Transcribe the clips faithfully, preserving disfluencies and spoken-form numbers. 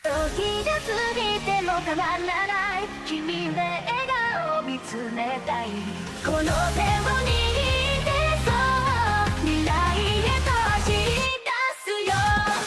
時が過ぎても変わらない君で笑顔を見つめたいこの手を握ってそう未来へと走り出すよ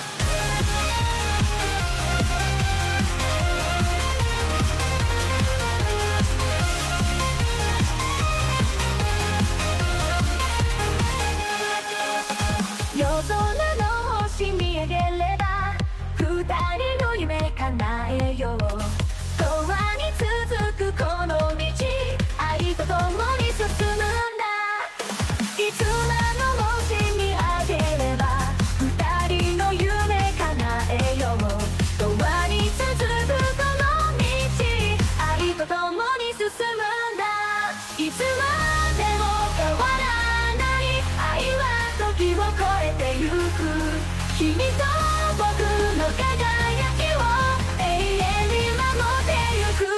夜空の星見上げれば二人の夢叶えよう永遠に続くこの道愛と共に進むんだいつまの星見上げれば二人の夢叶えよう永遠に続くこの道愛と共に進むんだいつまでも変わらない愛は時を超えてゆく君と僕の輝きを永遠に守ってゆく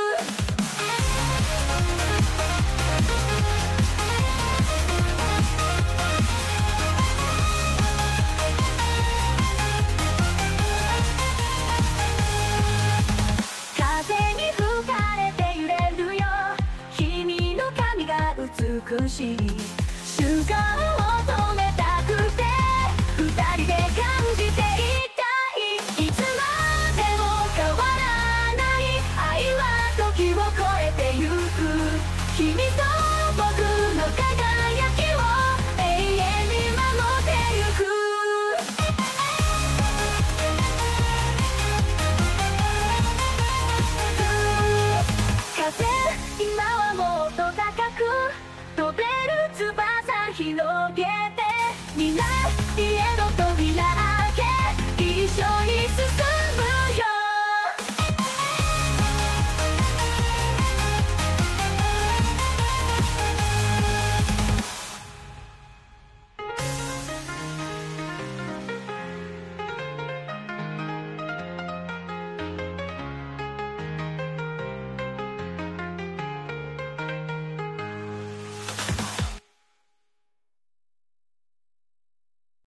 風に吹かれて揺れるよ君の髪が美しい